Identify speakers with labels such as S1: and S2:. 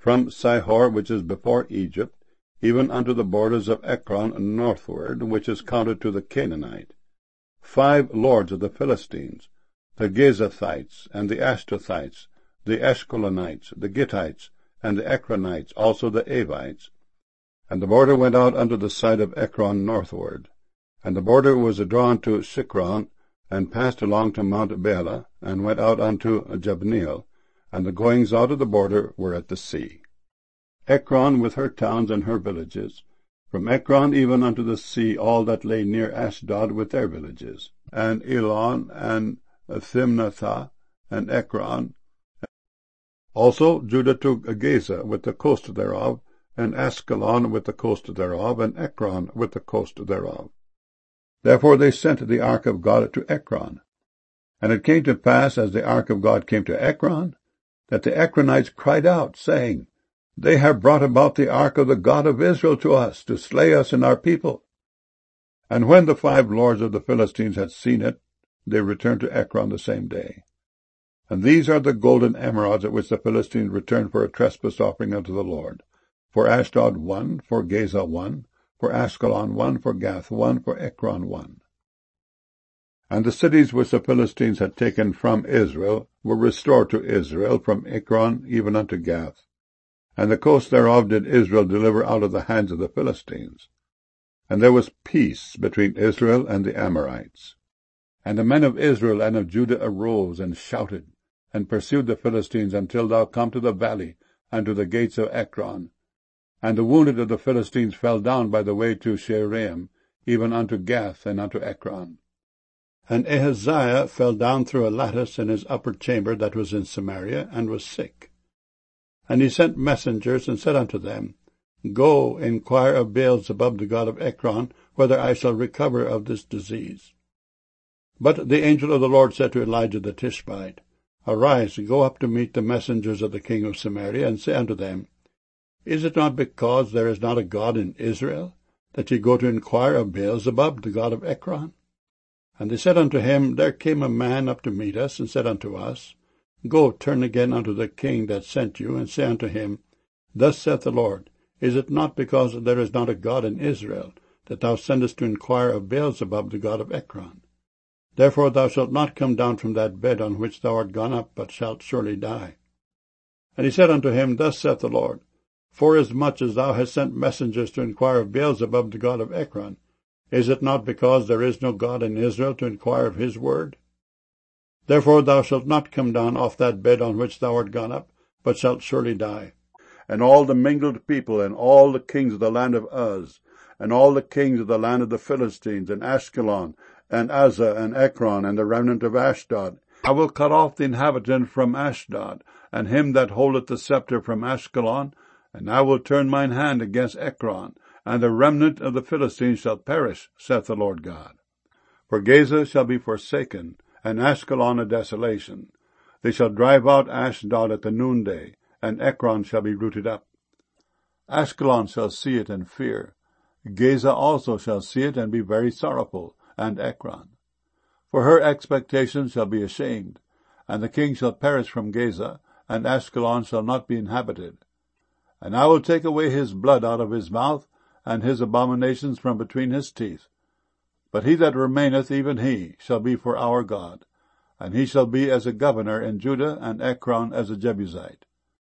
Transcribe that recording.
S1: from Sihor, which is before Egypt, even unto the borders of Ekron northward, which is counted to the Canaanite. 5 lords of the Philistines, the Gezathites, and the Ashtothites, the Ashkelonites, the Gittites, and the Ekronites, also the Avites. And the border went out unto the side of Ekron northward. And the border was drawn to Shikron, and passed along to Mount Bela, and went out unto Jabneel, and the goings out of the border were at the sea. Ekron with her towns and her villages, from Ekron even unto the sea, all that lay near Ashdod with their villages, and Elon, and Thimnathah, and Ekron. Also Judah took Gaza with the coast thereof, and Askelon with the coast thereof, and Ekron with the coast thereof. Therefore they sent the ark of God to Ekron. And it came to pass, as the ark of God came to Ekron, that the Ekronites cried out, saying, They have brought about the ark of the God of Israel to us, to slay us and our people. And when the 5 lords of the Philistines had seen it, they returned to Ekron the same day. And these are the golden emerods at which the Philistines returned for a trespass offering unto the Lord. For Ashdod 1, for Gaza 1, for Askelon 1, for Gath 1, for Ekron 1. And the cities which the Philistines had taken from Israel were restored to Israel, from Ekron even unto Gath. And the coast thereof did Israel deliver out of the hands of the Philistines. And there was peace between Israel and the Amorites. And the men of Israel and of Judah arose and shouted, and pursued the Philistines until thou come to the valley, and to the gates of Ekron. And the wounded of the Philistines fell down by the way to Shearaim, even unto Gath and unto Ekron. And Ahaziah fell down through a lattice in his upper chamber that was in Samaria, and was sick. And he sent messengers, and said unto them, Go, inquire of Beelzebub the god of Ekron, whether I shall recover of this disease. But the angel of the Lord said to Elijah the Tishbite, Arise, go up to meet the messengers of the king of Samaria, and say unto them, Is it not because there is not a God in Israel, that ye go to inquire of Beelzebub the god of Ekron? And they said unto him, There came a man up to meet us, and said unto us, Go, turn again unto the king that sent you, and say unto him, Thus saith the Lord, Is it not because there is not a God in Israel, that thou sendest to inquire of Beelzebub the god of Ekron? Therefore thou shalt not come down from that bed on which thou art gone up, but shalt surely die. And he said unto him, Thus saith the Lord, Forasmuch as thou hast sent messengers to inquire of Beelzebub the god of Ekron, is it not because there is no God in Israel to inquire of his word? Therefore thou shalt not come down off that bed on which thou art gone up, but shalt surely die. And all the mingled people, and all the kings of the land of Uz, and all the kings of the land of the Philistines, and Ashkelon, and Uzzah, and Ekron, and the remnant of Ashdod, I will cut off the inhabitant from Ashdod, and him that holdeth the scepter from Ashkelon, and I will turn mine hand against Ekron, and the remnant of the Philistines shall perish, saith the Lord God. For Gaza shall be forsaken, and Ashkelon a desolation. They shall drive out Ashdod at the noonday, and Ekron shall be rooted up. Ashkelon shall see it and fear. Gaza also shall see it and be very sorrowful, and Ekron. For her expectation shall be ashamed, and the king shall perish from Gaza, and Ashkelon shall not be inhabited. And I will take away his blood out of his mouth, and his abominations from between his teeth. But he that remaineth, even he, shall be for our God, and he shall be as a governor in Judah, and Ekron as a Jebusite.